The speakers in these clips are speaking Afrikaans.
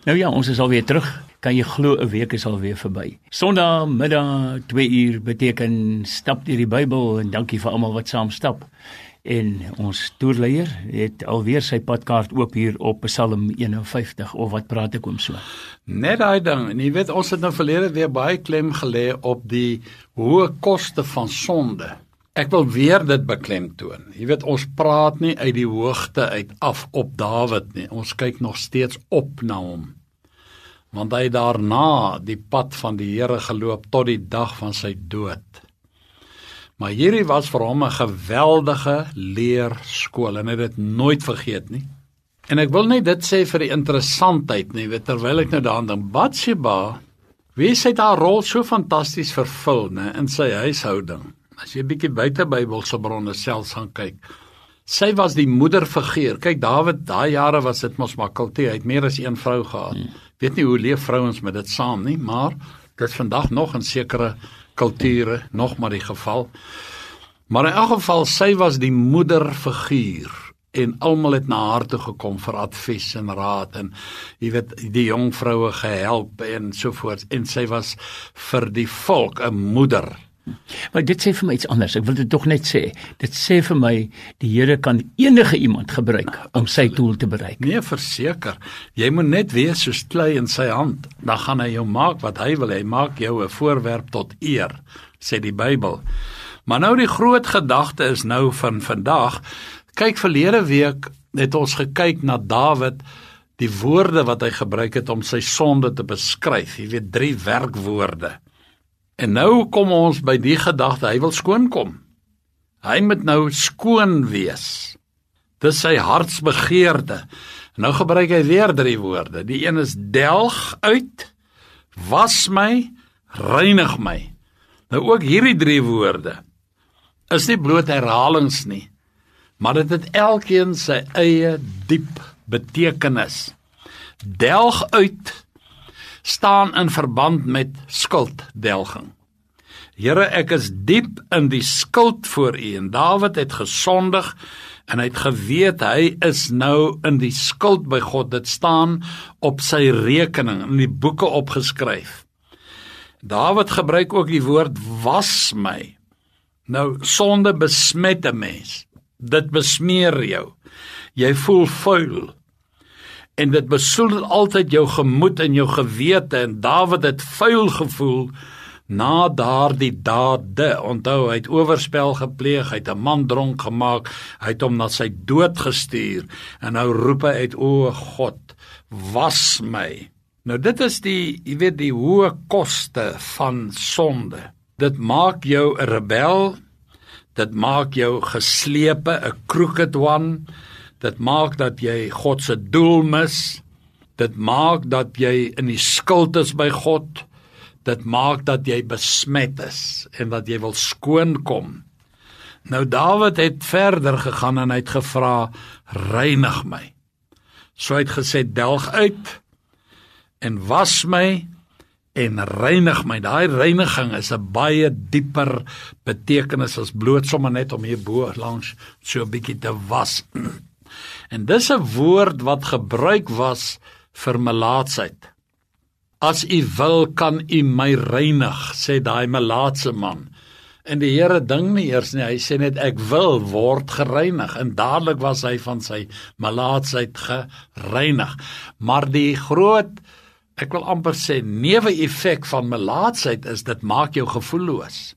Nou ja, ons is alweer terug. Kan jy glo, 'n week is alweer verby. Sondag middag 2 uur beteken stap deur die Bybel en dankie vir almal wat saam stap. En ons toerleier het alweer sy padkaart oop hier op Psalm 51, of wat praat ek om so? Net daai ding, en jy weet, ons het nou verlede weer baie klem gelê op die hoë koste van sonde. Ek wil weer dit beklemtoon. Jy weet, ons praat nie uit die hoogte uit af op Dawid nie, ons kyk nog steeds op na hom. Want hy het daarna die pad van die Here geloop tot die dag van sy dood. Maar hierdie was vir hom 'n geweldige leerskool en hy het dit nooit vergeet nie. En ek wil net dit sê vir die interessantheid nie, weet, terwyl ek nou daaraan dink, Batsheba, wie het haar rol so fantasties vervul, ne, in sy huishouding. As jy 'n bietjie buite Bybelse bronne selfs gaan kyk. Sy was die moederfiguur. Kyk, Dawid, daai jare was dit mos maar kultuur, hy het meer as een vrou gehad. Weet nie hoe leef vrouens met dit saam nie, maar dit is vandag nog in sekere kulture nog maar die geval. Maar in elk geval, sy was die moederfiguur en almal het na haar toe gekom vir advies en raad en jy weet, die jong vroue gehelp en so voort, en sy was vir die volk 'n moeder. Maar dit sê vir my iets anders, ek wil dit tog net sê, dit sê vir my, die Here kan enige iemand gebruik om sy doel te bereik. Nee, verseker, jy moet net wees soos klei in sy hand, dan gaan hy jou maak wat hy wil, hy maak jou 'n voorwerp tot eer, sê die Bybel. Maar nou die groot gedagte is nou van vandag, kyk, verlede week het ons gekyk na Dawid, die woorde wat hy gebruik het om sy sonde te beskryf, jy weet, 3 werkwoorde. En nou kom ons by die gedagte, hy wil skoon kom. Hy moet nou skoon wees. Dis sy hartsbegeerte. En nou gebruik hy weer 3 woorde. Die een is delg uit, was my, reinig my. Nou ook hierdie 3 woorde is nie bloot herhalings nie, maar dit het elkeen sy eie diep betekenis. Delg uit staan in verband met skulddelging. Here, ek is diep in die skuld voor U, en Dawid het gesondig, en hy het geweet, hy is nou in die skuld by God, dit staan op sy rekening, in die boeke opgeskryf. Dawid gebruik ook die woord, was my. Nou, sonde besmet 'n mens, dit besmeer jou, jy voel vuil, en dit besoedel altyd jou gemoed en jou gewete, en Dawid het vuil gevoel na daardie dade. Onthou, hy het oorspel gepleeg, hy het 'n man dronk gemaak, hy het hom na sy dood gestuur, en nou roep hy uit, o God, was my. Nou dit is die, jy weet, die hoë koste van sonde. Dit maak jou 'n rebel, dit maak jou geslepe, 'n crooked one, dit maak dat jy God se doel mis, dit maak dat jy in die skuld is by God, dit maak dat jy besmet is, en dat jy wil skoon kom. Nou Dawid het verder gegaan en hy het gevra, reinig my. So hy het gesê, delg uit, en was my, en reinig my. Daai reiniging is 'n baie dieper betekenis as bloot sommer net om hier bo langs so 'n bietjie te was. En dis 'n woord wat gebruik was vir melaatsheid. As U wil, kan U my reinig, sê daai melaatse man. En die Here ding nie eers nie, hy sê net, ek wil word gereinig, en dadelik was hy van sy melaatsheid gereinig. Maar die groot, ek wil amper sê, neeweffek van melaatsheid is, dit maak jou gevoelloos.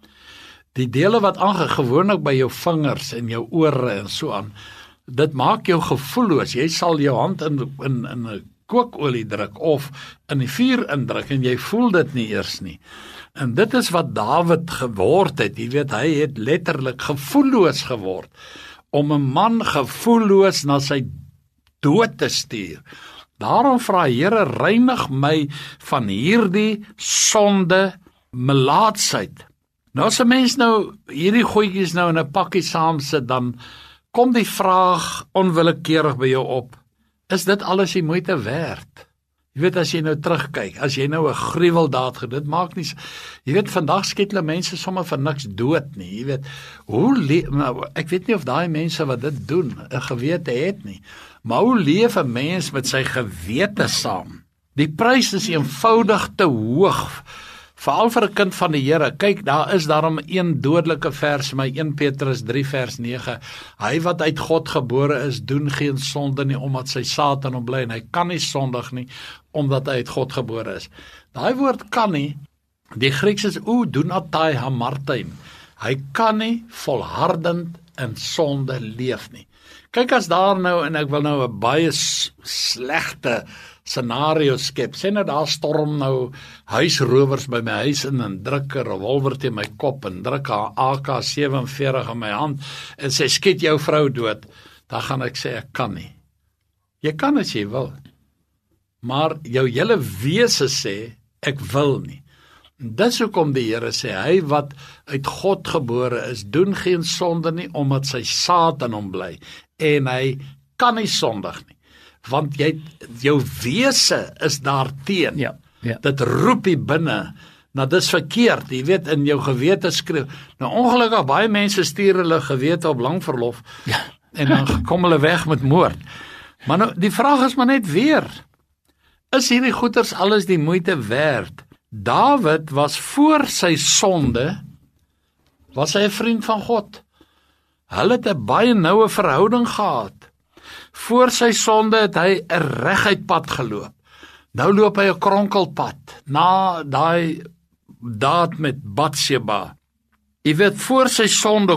Die dele wat aangaan, gewoonlik by jou vingers en jou ore en so aan, dit maak jou gevoelloos. Jy sal jou hand in 'n kookolie druk of in die vuur indruk en jy voel dit nie eers nie. En dit is wat Dawid geword het. Jy weet, hy het letterlik gevoelloos geword om 'n man gevoelloos na sy dood te stuur. Daarom vra Here, reinig my van hierdie sonde melaatsheid. Nou as 'n mens nou hierdie goedjies nou in 'n pakkie saam sit, dan kom die vraag onwillekeurig by jou op, is dit alles die moeite werd? Jy weet, as jy nou terugkyk, as jy nou 'n gruweldaad gedoen, dit maak nie, jy weet, vandag skiet hulle mense sommer vir niks dood nie, jy weet, nou, ek weet nie of daai mense wat dit doen, 'n gewete het nie, maar hoe leef 'n mens met sy gewete saam? Die prys is eenvoudig te hoog, veral vir 'n kind van die Here. Kyk, daar is daarom een dodelike vers, my 1 Petrus 3 vers 9. Hy wat uit God gebore is, doen geen sonde nie, omdat sy saad in hom bly, en hy kan nie sondig nie, omdat hy uit God gebore is. Daai woord kan nie, die Grieks is dounatai hamartein. Hy kan nie volhardend in sonde leef nie. Kyk, as daar nou, en ek wil nou 'n baie slegte scenario skep, sê nou daar storm nou huisrowers by my huis in en druk 'n revolver teen my kop en druk 'n AK-47 in my hand en sê skiet jou vrou dood, dan gaan ek sê ek kan nie. Jy kan as jy wil, maar jou hele wese sê ek wil nie. Dis hoekom die Here sê, hy wat uit God gebore is, doen geen sonde nie, omdat sy saad in hom bly, en hy kan nie sondig nie, want jou wese is daarteen. Ja. Dit roep hier binne, nou dis verkeerd, jy weet, in jou gewete skreeu. Nou ongelukkig, baie mense stuur hulle gewete op lang verlof, en dan kom hulle weg met moord. Maar nou, die vraag is maar net weer, is hierdie goeders alles die moeite werd? Dawid was voor sy sonde, was hy 'n vriend van God. Hulle het 'n baie noue verhouding gehad. Voor sy sonde het hy 'n reguit pad geloop. Nou loop hy 'n kronkelpad, na daai daad met Batseba. Jy weet, voor sy sonde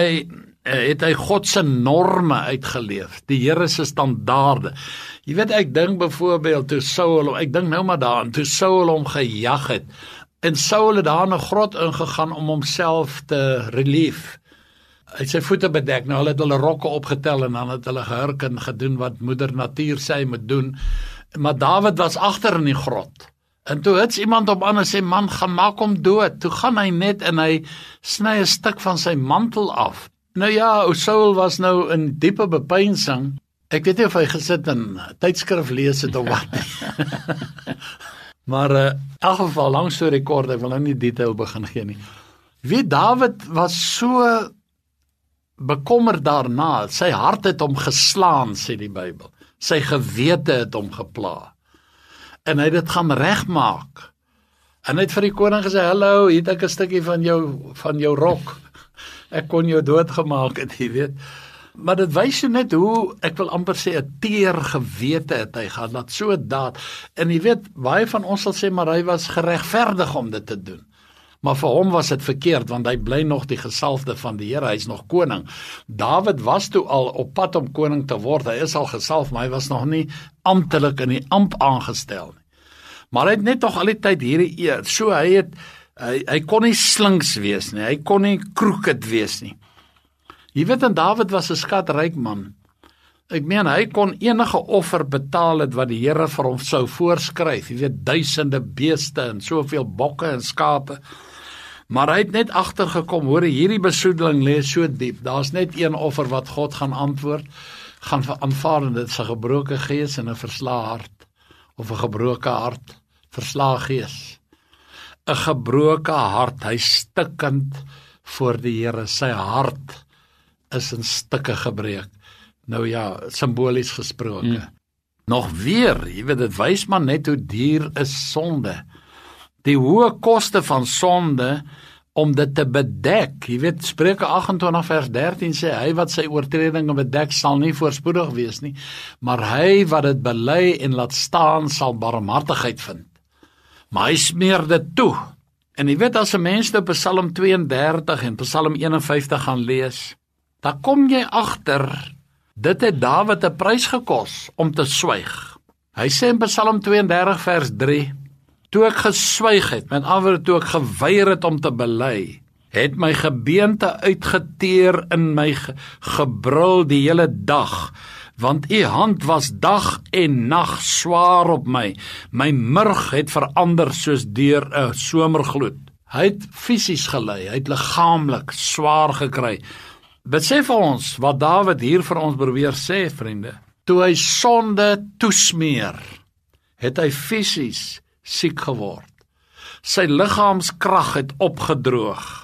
het hy God se norme uitgeleef, die Here se standaarde. Jy weet, ek dink byvoorbeeld toe Saul, ek dink nou maar daaraan, toe Saul hom gejag het, en Saul het daar in 'n grot ingegaan om homself te relief. Hy het sy voete bedek, nou hulle het hulle rokke opgetel en dan het hulle gehurk en gedoen wat moeder natuur sê hy moet doen, maar Dawid was agter in die grot. En toe hits iemand op aan en sê, man, gaan maak hom dood. Toe gaan hy net en hy sny 'n stuk van sy mantel af. Nou ja, Saul was nou in diepe bepeinsing. Ek weet nie of hy gesit en tydskrif lees het of wat nie. Maar in elk geval, lang storie kort, ek wil nou nie detail begin gee nie. Wie Dawid was so bekommerd daarna, sy hart het hom geslaan, sê die Bybel. Sy gewete het hom gepla. En hy het dit gaan regmaak. En hy het vir die koning gesê, hallo, hier het ek 'n stukkie van jou rok. Ek kon jou doodgemaak het, jy weet. Maar dit wys jou net hoe, ek wil amper sê, 'n teer gewete het hy gehad, dat so daad. En jy weet, baie van ons sal sê, maar hy was geregverdig om dit te doen. Maar vir hom was dit verkeerd, want hy bly nog die gesalfde van die Here, hy is nog koning. Dawid was toe al op pad om koning te word, hy is al gesalf, maar hy was nog nie amptelik in die amp aangestel nie. Maar hy het net nog al die tyd hierdie eer, so hy kon nie slinks wees nie, hy kon nie crooked wees nie. Jy weet, en Dawid was 'n skatryk man. Ek meen, hy kon enige offer betaal het wat die Here vir hom sou voorskryf. Jy weet, duisende beeste en soveel bokke en skape. Maar hy het net agtergekom, hoor, hierdie besoedeling lê so diep. Daar's net een offer wat God gaan antwoord, gaan aanvaar, en dit is 'n gebroke gees en 'n verslae hart, of 'n gebroke hart, verslae gees. 'n Gebroke hart, hy stikkend voor die Here, sy hart is in stukke gebreek. Nou ja, simbolies gesproke. Nog weer, jy weet, dit wys maar net hoe duur is sonde. Die hoë koste van sonde om dit te bedek. Jy weet, Spreuke 28 vers 13 sê, hy wat sy oortredinge bedek sal nie voorspoedig wees nie, maar hy wat dit bely en laat staan sal barmhartigheid vind. Maar hy smeer dit toe. En jy weet, as 'n mens nou Psalm 32 en Psalm 51 gaan lees, dan kom jy agter, dit het Dawid 'n prys gekos om te swyg. Hy sê in Psalm 32 vers 3, toe ek geswyg het, met ander woorde, toe ek geweier het om te bely, het my gebeente uitgeteer in my gebrul die hele dag, want u hand was dag en nag swaar op my murg het verander soos deur 'n somergloed. Hy het fisies gelei, hy het liggaamlik swaar gekry. Besef ons wat Dawid hier vir ons probeer sê, vriende. Toe hy sonde toesmeer, het hy fisies siek geword. Sy liggaamskrag het opgedroog.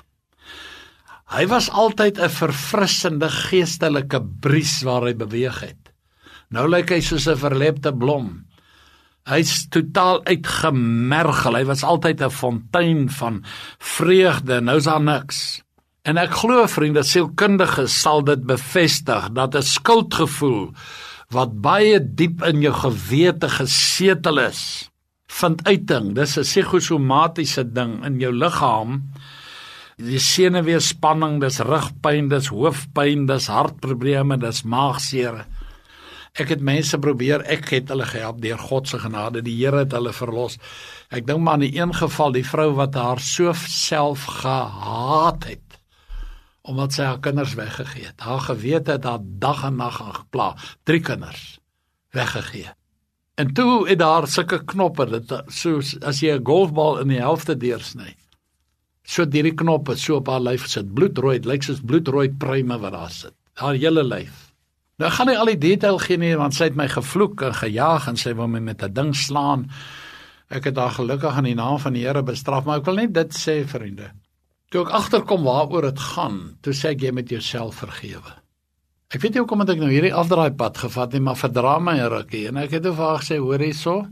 Hy was altyd 'n verfrissende geestelike bries waar hy beweeg het. Nou lyk hy soos 'n verlepte blom. Hy's totaal uitgemergel, hy was altyd 'n fontein van vreugde, nou is daar niks. En ek glo, vriende, sielkundiges sal dit bevestig, dat 'n skuldgevoel, wat baie diep in jou gewete gesetel is, vind uiting, dis 'n psigosomatiese ding in jou liggaam, die senuweespanning, dis rugpyn, dis hoofpyn, dis hartprobleme, dis maagseer. Ek het mense probeer, ek het hulle gehelp deur God se genade, die Here het hulle verlos. Ek dink maar aan die een geval, die vrou wat haar so self gehaat het, omdat sy haar kinders weggegee het. Haar gewete het haar dag en nag gepla, 3 kinders weggegee. En toe het daar sulke knoppe, dit soos as jy 'n golfbal in die helfte deursny. So die knoppe so op haar lyf sit, bloedrooi, lyk soos bloedrooi pruime wat daar sit. Haar hele lyf. Nou gaan nie al die detail gee nie, want sy het my gevloek en gejaag en sy wil my met 'n ding slaan. Ek het haar gelukkig in die naam van die Here bestraf, maar ek wil net dit sê, vriende. Toe ek agterkom waaroor dit gaan, toe sê ek jy moet jouself vergewe. Ek weet nie hoekom het ek nou hierdie afdraaipad gevat nie, maar verdra my 'n rukkie en ek het vir haar gesê, hoor hierso,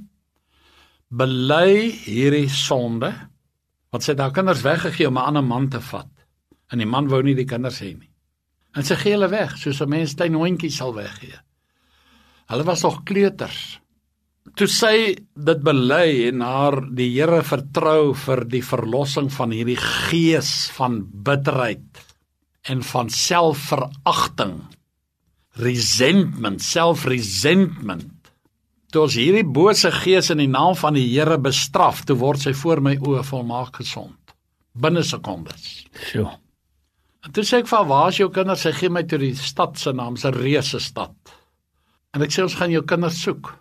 bely hierdie sonde, want sy het haar kinders weggegee om 'n ander man te vat. En die man wou nie die kinders hê nie. En sy gee hulle weg, soos 'n mens klein hondjies sal weggee. Hulle was nog kleuters. Toe sy dit bely en haar die Here vertrou vir die verlossing van hierdie gees van bitterheid en van selfveragting, resentment, self-resentment. Toe ons hierdie bose gees in die naam van die Here bestraf, toe word sy voor my oë volmaak gesond. Binne sekondes. Sjoe. En toe sê ek vir haar, waar is jou kinders? Sy gee my toe die stad se naam, 'n reuse stad. En ek sê, ons gaan jou kinders soek.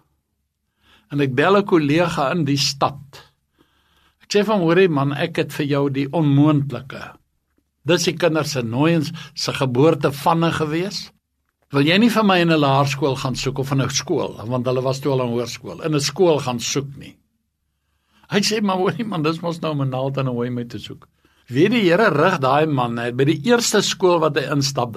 En ek bel 'n kollega in die stad. Ek sê van, hoorie man, ek het vir jou die onmoontlike. Dis die kinders se nooiens se geboorte vanne gewees. Wil jy nie vir my in 'n laerskool gaan soek of in 'n skool, want hulle was toe al in hoërskool, in 'n skool gaan soek nie. Hy sê, maar hoorie man, dis mos nou om 'n naald en 'n hooi mee te soek. Wie die Here rig daai man, by die eerste skool wat hy instap,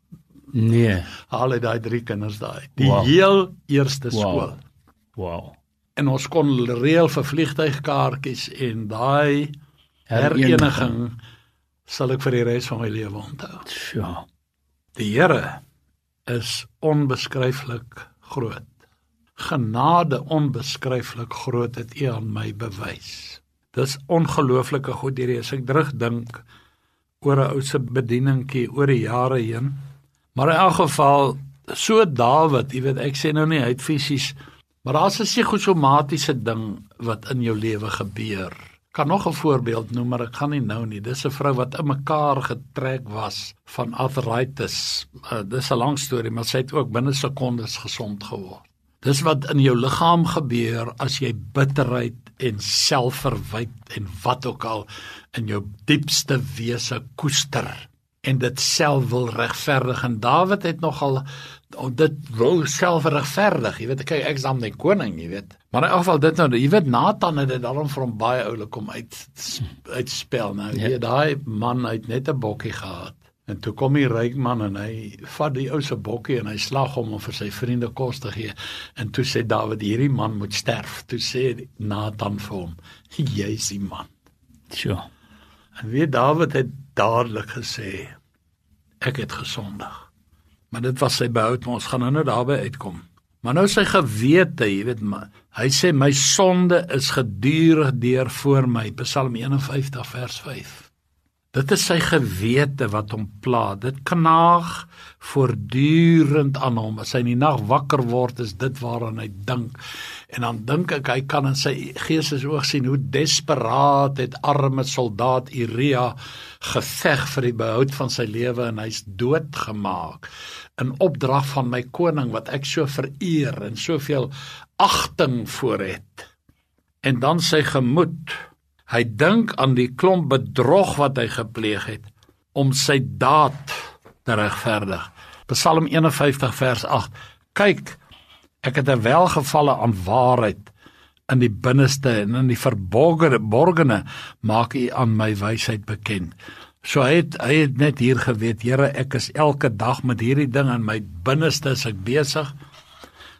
Nee. haal hy daai 3 kinders daai. Die heel eerste skool. Wow. En ons kon reël vir vliegtuigkaartjies en daai hereniging sal ek vir die res van my lewe onthou. Ja. Die Here is onbeskryflik groot. Genade onbeskryflik groot het U aan my bewys. Dis ongelooflike goed hierdie, as ek terugdink oor 'n ou se bedieningkie oor die jare heen. Maar in elk geval, so Dawid, jy weet, ek sê nou nie, hy het fisies, maar daar's 'n psigosomatiese ding wat in jou lewe gebeur. Ek kan nog 'n voorbeeld noem, maar ek gaan nie nou nie. Dis 'n vrou wat in mekaar getrek was van arthritis. Dis 'n lang storie, maar sy het ook binne sekondes gesond geword. Dis wat in jou liggaam gebeur as jy bitterheid en selfverwyt en wat ook al in jou diepste wese koester en dit self wil regverdig. En Dawid het nogal dit wil self regverdig. Jy weet, kyk, ek is dan die koning, jy weet. Maar in elk geval dit nou, jy weet, Nathan het dit daarom vir hom baie oulik kom uitspel. Nou, jy weet, daai man het net 'n bokkie gehad. En toe kom die ryk man en hy vat die ou se bokkie en hy slag hom om vir sy vriende kos te gee. En toe sê Dawid, hierdie man moet sterf. Toe sê Nathan vir hom, jy is die man. Sure. En weet, Dawid het dadelik gesê, ek het gesondig. Maar dit was sy behoud, maar ons gaan nou daarby uitkom. Maar nou sy gewete, jy weet, hy sê, my sonde is gedurig deur voor my, Psalm 51 vers 5. Dit is sy gewete wat hom pla, dit knaag voortdurend aan hom, as hy in die nag wakker word, is dit waaraan hy dink, en dan dink ek, hy kan in sy geestesoog sien, hoe desperaat het arme soldaat Uria geveg vir die behoud van sy lewe, en hy's doodgemaak, in opdrag van my koning, wat ek so vereer, en soveel agting voor het, en dan sy gemoed, hy dink aan die klomp bedrog wat hy gepleeg het, om sy daad te regverdig. Psalm 51 vers 8, kyk, ek het 'n welgevalle aan waarheid in die binneste en in die verborgene maak U aan my wysheid bekend. So hy het net hier geweet, Here, ek is elke dag met hierdie ding in my binneste is ek besig,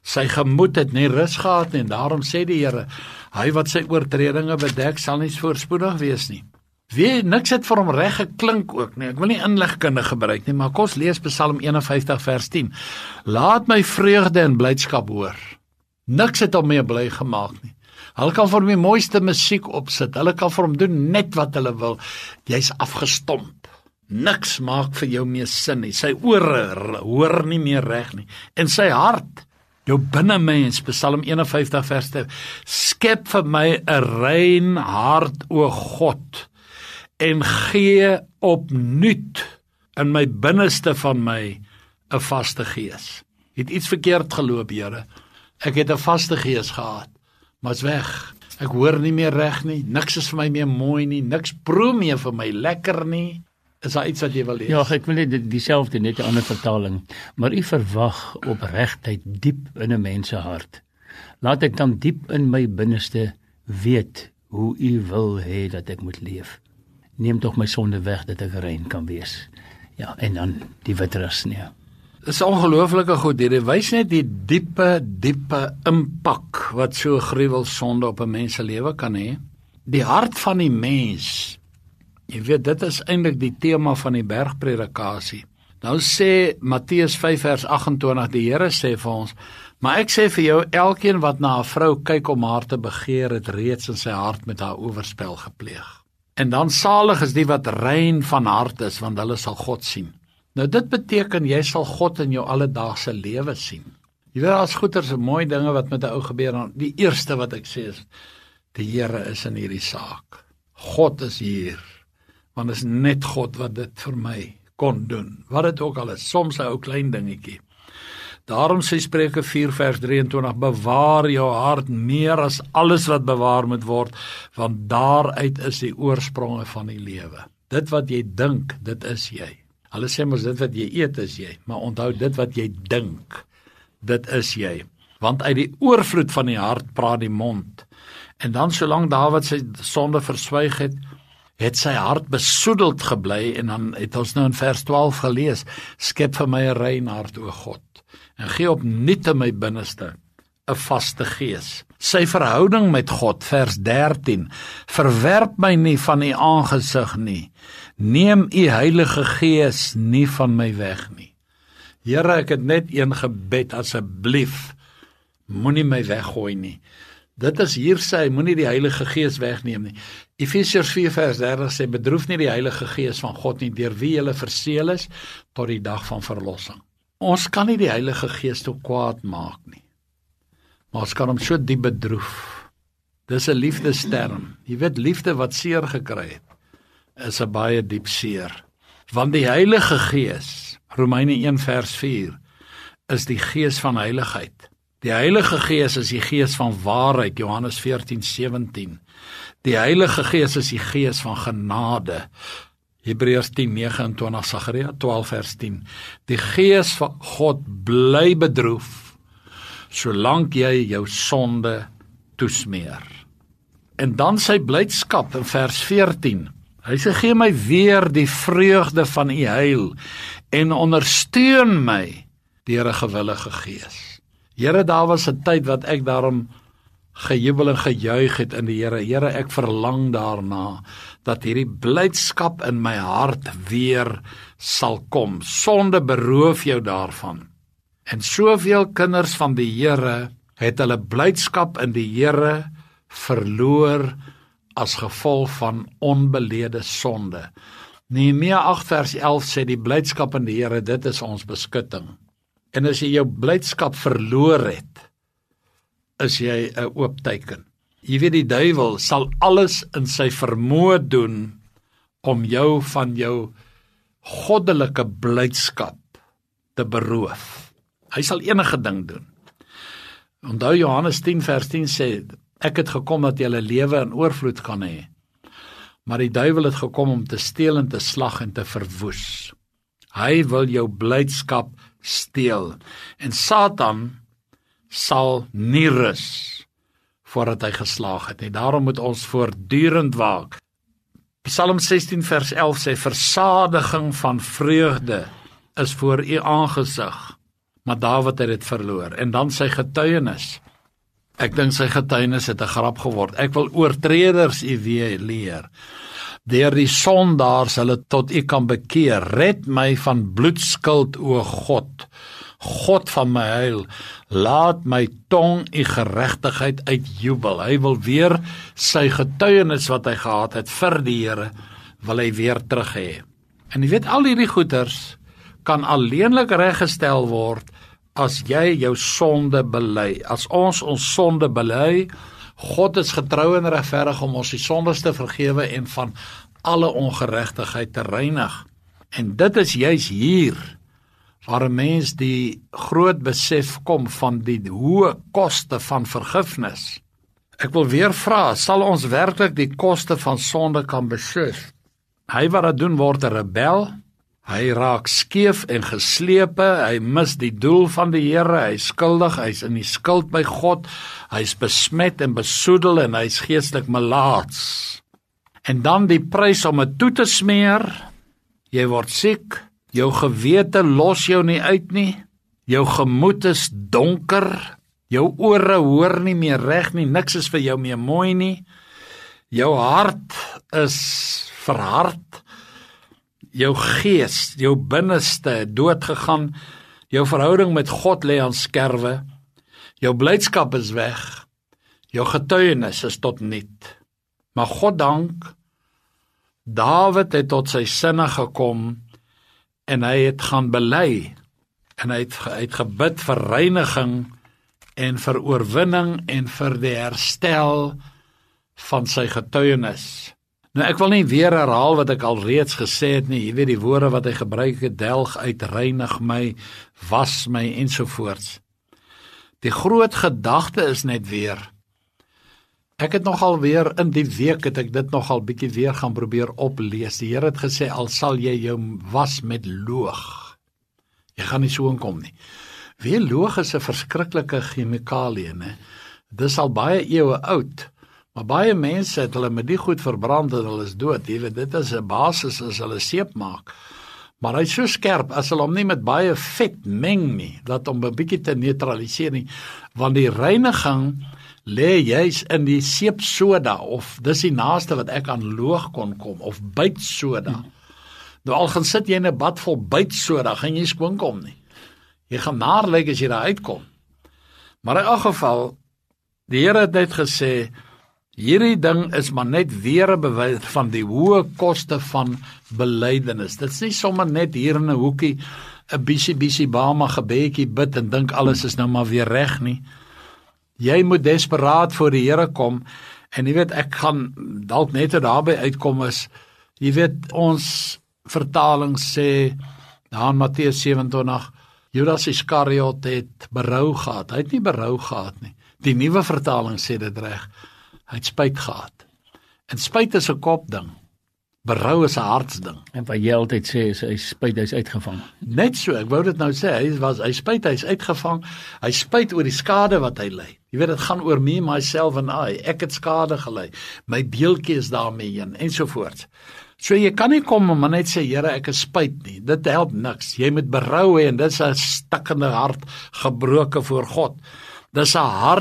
Sy gemoed het nie rus gehad nie, en daarom sê die Here, hy wat sy oortredinge bedek, sal nie voorspoedig wees nie. Niks het vir hom reg geklink ook nie. Ek wil nie inligkunde gebruik nie, maar kom ons lees Psalm 51 vers 10. Laat my vreugde en blydskap hoor. Niks het hom meer bly gemaak nie. Hulle kan vir hom die mooiste musiek opsit, hulle kan vir hom doen net wat hulle wil. Jy's afgestomp. Niks maak vir jou meer sin nie. Sy ore hoor nie meer reg nie. En sy hart, jou binnenmens, Psalm 51 vers 10, skep vir my 'n rein hart, o God, en gee opnuut in my binneste van my 'n vaste gees. Het iets verkeerd geloop, Here. Ek het 'n vaste gees gehad, maar is weg. Ek hoor nie meer reg nie, niks is vir my meer mooi nie, niks proe meer vir my lekker nie. Is daar iets wat jy wil lees? Ja, ek wil net dieselfde, net 'n ander vertaling. Maar u verwag opregtheid diep in 'n mens se hart. Laat ek dan diep in my binneste weet hoe u wil hê dat ek moet leef. Neem tog my sonde weg dat ek rein kan wees. Ja, en dan die witras nie. Dit is ongelooflike goed, dit wys net die diepe impak wat so gruwel sonde op 'n mens se lewe kan hê. Die hart van die mens, jy weet, dit is eintlik die tema van die bergpredikasie. Nou sê Matteus 5 vers 28, die Here sê vir ons, maar ek sê vir jou, elkeen wat na 'n vrou kyk om haar te begeer, het reeds in sy hart met haar oorspel gepleeg. En dan salig is die wat rein van hart is, want hulle sal God sien. Nou dit beteken, jy sal God in jou alledaagse lewe sien. Jy weet, daar's goeters en mooi dinge wat met 'n ou gebeur. Die eerste wat ek sê is, die Here is in hierdie saak. God is hier. Want is net God wat dit vir my kon doen. Wat dit ook al is, soms 'n ou klein dingetjie. Daarom sê Spreuke 4 vers 23, bewaar jou hart meer as alles wat bewaar moet word, want daaruit is die oorspronge van die lewe. Dit wat jy dink, dit is jy. Hulle sê mos dit wat jy eet is jy, maar onthou dit wat jy dink, dit is jy. Want uit die oorvloed van die hart praat die mond. En dan solank Dawid sy sonde verswyg het sy hart besoedeld gebly, en dan het ons nou in vers 12 gelees, skep vir my 'n rein hart, o God, en gee opnuut in my binneste 'n vaste gees. Sy verhouding met God, vers 13, verwerp my nie van u aangesig nie, neem u Heilige Gees nie van my weg nie. Here, ek het net een gebed, asseblief, moenie my weggooi nie. Dit is hier sê, moenie die Heilige Gees wegneem nie. Efesiërs 4 vers 30 sê, bedroef nie die Heilige Gees van God nie, deur wie julle verseël is tot die dag van verlossing. Ons kan nie die Heilige Gees toe kwaad maak nie, maar ons kan hom so diep bedroef. Dis 'n liefdesterm. Jy weet, liefde wat seer gekry het, is 'n baie diep seer. Want die Heilige Gees, Romeine 1 vers 4, is die Gees van heiligheid. Die Heilige Gees is die Gees van waarheid, Johannes 14:17. Die Heilige Gees is die Gees van genade, Hebreërs 10:29, Sagaria 12 vers 10. Die Gees van God bly bedroef, solank jy jou sonde toesmeer. En dan sy blydskap in vers 14. Hy sê, gee my weer die vreugde van u heil, en ondersteun my deur 'n gewillige gees. Here, daar was 'n tyd wat ek daarom gejubel en gejuig het in die Here. Here, ek verlang daarna, dat hierdie blydskap in my hart weer sal kom. Sonde beroof jou daarvan. En soveel kinders van die Here het hulle blydskap in die Here verloor as gevolg van onbelede sonde. Nehemia 8 vers 11 sê die blydskap in die Here, dit is ons beskutting. En as jy jou blydskap verloor het, is jy 'n oop teken. Jy weet, die duiwel sal alles in sy vermoë doen om jou van jou goddelike blydskap te beroof. Hy sal enige ding doen. Onthou Johannes 10 vers 10 sê, ek het gekom dat jy 'n lewe in oorvloed kan hê. Maar die duiwel het gekom om te steel en te slag en te verwoes. Hy wil jou blydskap steel. En Satan sal nie rus voordat hy geslaag het nie. Daarom moet ons voortdurend waak. Psalm 16 vers 11 sê, versadiging van vreugde is voor u aangesig. maar Dawid het dit verloor. En dan sy getuienis. Ek dink sy getuienis het 'n grap geword. Ek wil oortreders u weer leer. Deur die sondaars hulle tot u kan bekeer. Red my van bloedskuld, o God. God van my heil, laat my tong u geregtigheid uitjubel. Hy wil weer sy getuienis wat hy gehad het vir die Here, wil hy weer terug hê. En jy weet, al hierdie goeters kan alleenlik reggestel word as jy jou sonde bely. As ons sonde bely, God is getrou en regverdig om ons die sondes te vergewe en van alle ongeregtigheid te reinig. En dit is juis hier waar 'n mens die groot besef kom van die hoë koste van vergifnis. Ek wil weer vra, sal ons werklik die koste van sonde kan besef? Hy wat dit doen word 'n rebel, hy raak skeef en geslepe, hy mis die doel van die Here, hy is skuldig, hy is in die skuld by God, hy is besmet en besoedel en hy is geestelik melaats. En dan die prys om dit toe te smeer, jy word siek, jou gewete los jou nie uit nie, jou gemoed is donker, jou ore hoor nie meer reg nie, niks is vir jou meer mooi nie, jou hart is verhard, jou gees, jou binneste dood gegaan, jou verhouding met God lê aan skerwe, jou blydskap is weg, jou getuienis is tot niet. Maar God dank, Dawid het tot sy sinne gekom en hy het gaan bely en hy het gebid vir reiniging en vir oorwinning en vir die herstel van sy getuienis. Nou ek wil nie weer herhaal wat ek al reeds gesê het nie, jy weet die woorde wat hy gebruik het, delg uit, reinig my, was my ensovoorts. Die groot gedagte is net weer, ek het nogal weer in die week het ek dit nogal bietjie weer gaan probeer oplees. Die Here het gesê, al sal jy jou was met loog, jy gaan nie so inkom nie. Weer loog is 'n verskriklike chemikalie, né? Dis al baie eeue oud. Maar baie mense het hulle met die goed verbrand en hulle is dood. Jy weet, dit is 'n basis as hulle seep maak. Maar hy is so skerp as hulle hom nie met baie vet meng nie, dat om 'n bietjie te neutraliseer nie, want die reiniging lê juis in die seepsoda, of dis die naaste wat ek aan loog kon kom, of bytsoda. Nou al gaan sit jy in 'n bad vol bytsoda, gaan jy skoon kom nie. Jy gaan naar lyk as jy daar uitkom. Maar in elk geval, die Here het net gesê, hierdie ding is maar net weer 'n bewys van die hoë koste van belydenis. Dit is nie sommer net hier in 'n hoekie 'n bisie bama gebedjie bid en dink alles is nou maar weer reg nie. Jy moet desperaat voor die Here kom en jy weet ek gaan dalk net daarby uitkom is, jy weet ons vertaling sê daar in Matteus 27, Judas Iskariot het berou gehad. Hy het nie berou gehad nie. Die nuwe vertaling sê dit reg. Hy het spyt gehad. En spyt is 'n kopding. Berou is 'n hartsding. En wat jy altyd sê is hy spyt, hy's uitgevang. Net so, ek wou dit nou sê, hy spyt, hy's uitgevang. Hy spyt oor die skade wat hy ly. Jy weet, dit gaan oor me, myself en I. Ek het skade gely. My beeltjie is daarmee heen ensovoorts. So jy kan nie kom en maar net sê, Here, ek is spyt nie. Dit help niks. Jy moet berou hê en dit is 'n stikkende hart gebroke voor God. Dis 'n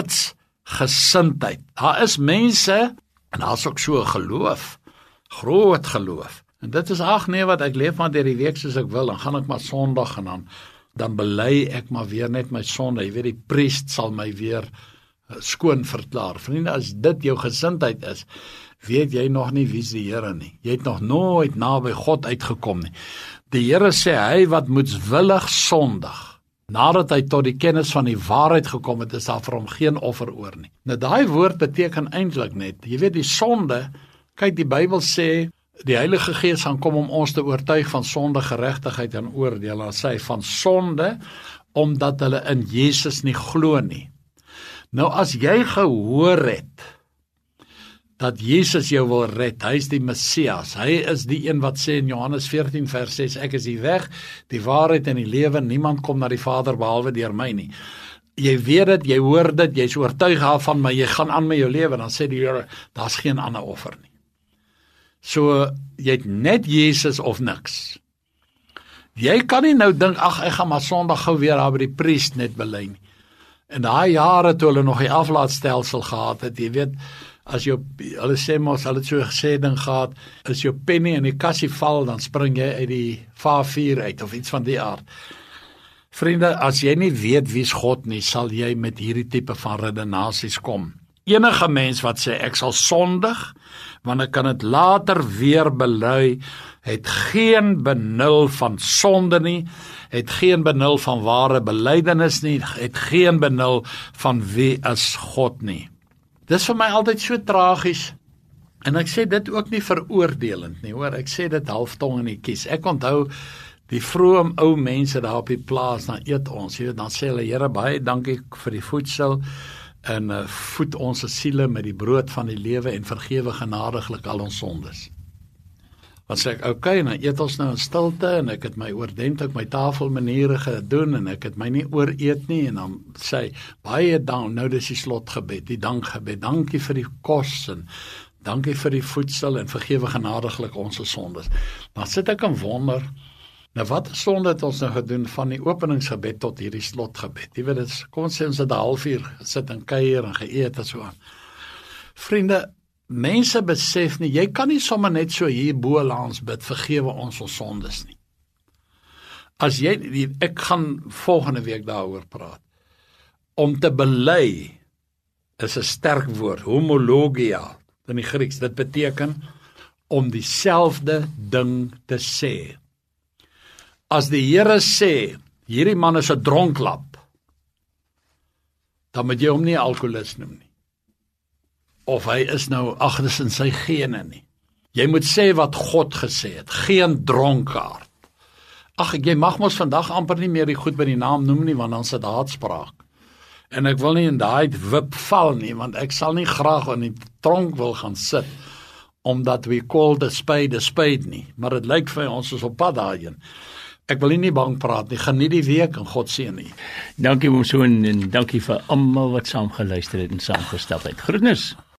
hartsgesindheid. Daar is mense en daar's ook so 'n geloof, groot geloof. En dit is ag nee wat ek leef maar deur die week soos ek wil, dan gaan ek maar Sondag en dan bely ek maar weer net my sonde. Jy weet die priest sal my weer skoon verklaar. Vriende, as dit jou gesindheid is, weet jy nog nie wie's die Here nie. Jy het nog nooit naby God uitgekom nie. Die Here sê hy wat moetswillig sondig, nadat hy tot die kennis van die waarheid gekom het, is daar vir hom geen offer oor nie. Nou daai woord beteken eintlik net, jy weet die sonde, kyk die Bybel sê, die Heilige Gees gaan kom om ons te oortuig van sonde, geregtigheid en oordeel. En sê van sonde, omdat hulle in Jesus nie glo nie. Nou as jy gehoor het, dat Jesus jou wil red, hy is die Messias, hy is die een wat sê in Johannes 14 vers 6, ek is die weg, die waarheid en die lewe, niemand kom na die Vader behalwe deur my nie. Jy weet dit, jy hoor dit, jy is oortuig daarvan, maar jy gaan aan met jou lewe, dan sê die Here, daar's geen ander offer nie. So, jy het net Jesus of niks. Jy kan nie nou dink, ag ek gaan maar Sondag gou weer daar by die priest net bely nie. En daai jare toe hulle nog die aflaatstelsel gehad het, jy weet, as hulle sê mos, hulle het so 'n gesê ding gehad, as jou penny in die kassie val, dan spring jy uit die vaarvuur uit, of iets van die aard. Vriende, as jy nie weet wie's God nie, sal jy met hierdie tipe van redenasies kom. Enige mens wat sê, ek sal sondig, want ek kan dit later weer bely, het geen benul van sonde nie, het geen benul van ware belydenis nie, het geen benul van wie is God nie. Dis vir my altyd so tragies, en ek sê dit ook nie veroordelend nie, hoor, ek sê dit halftong in die kies. Ek onthou die vroeë ou mense daar op die plaas, dan eet ons, jy weet, dan sê hulle, Here, baie dankie vir die voedsel, en voed ons siele met die brood van die lewe en vergewe genadiglik al ons sondes. Dan sê ek, okay, dan eet ons nou in stilte, en ek het my oordentlik my tafelmaniere gedoen, en ek het my nie ooreet nie, en dan sê, baie dank, nou dis die slotgebed, die dankgebed, dankie vir die kos, en dankie vir die voedsel, en vergewe genadiglik ons sondes. Dan sit ek en wonder, nou wat sonde het ons nou gedoen van die openingsgebed tot hierdie slotgebed? Jy weet, kom ons sê ons het 'n halfuur gesit en kuier en geëet en so aan. Vriende, mense besef nie, jy kan nie sommer net so hier bo langs bid, vergewe ons sondes nie. As jy, ek gaan volgende week daaroor praat. Om te bely is 'n sterk woord, homologia in die Grieks. Dit beteken om dieselfde ding te sê. As die Here sê, hierdie man is 'n dronklap, dan moet jy hom nie alkoholist noem nie. Of hy is nou agters in sy gene nie. Jy moet sê wat God gesê het, geen dronkaard. Ag, jy mag mos vandag amper nie meer die goed by die naam noem nie, want dan is dit haatspraak. En ek wil nie in daai wip val nie, want ek sal nie graag in die tronk wil gaan sit, omdat we call the spade nie. Maar dit lyk vir ons is op pad daarheen. Ek wil nie bang praat nie, geniet die week en God seën nie. Dankie Moemsoon en dankie vir almal wat saam geluister het en saam gestap het. Groetnis.